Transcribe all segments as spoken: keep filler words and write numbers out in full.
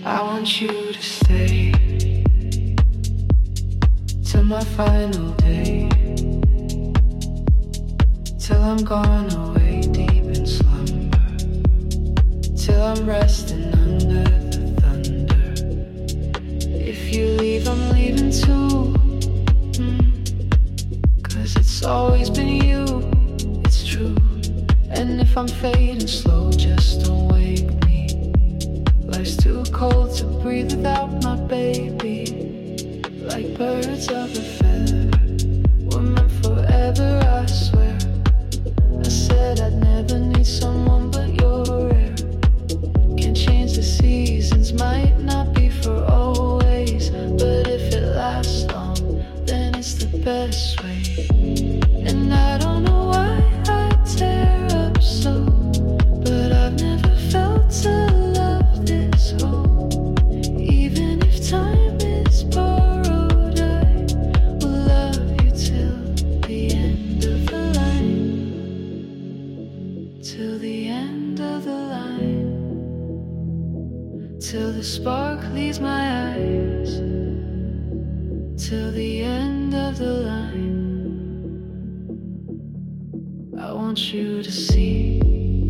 I want you to stay till my final day, till I'm gone away deep in slumber, till I'm resting under the thunder. If you leave, I'm leaving too, mm. Cause it's always been you, it's true. And if I'm fading slow, just don't wake me. Life's too cold to breathe without my baby. Like birds of a feather, we're meant forever, I swear. I said I'd never need someone, but you're rare. Can't change the seasons, might not be for always, but if it lasts long, then it's the best way. And I don't know why I tear up so, but I've never felt a love this whole. Even if time is borrowed, I will love you till the end of the line. Till the end of the line. Till the spark leaves my eyes. Till the end of the line. I want you to see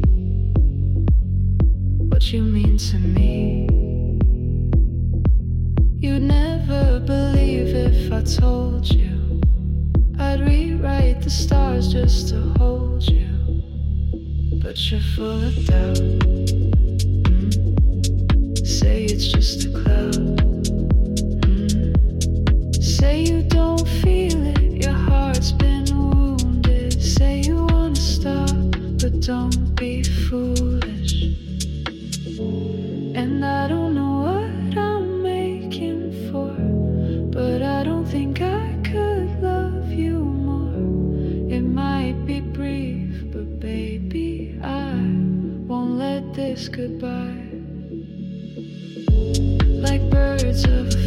what you mean to me. You'd never believe if I told you I'd rewrite the stars just to hold you. But you're full of doubt, mm. Say it's just a cloud, mm. Say you don't feel it, your heart's been wounded. Say you wanna stop, but don't be foolish. And I don't know what I'm making for, but I don't think I could love you more. It might be brief, but baby, I won't let this goodbye. Like birds of a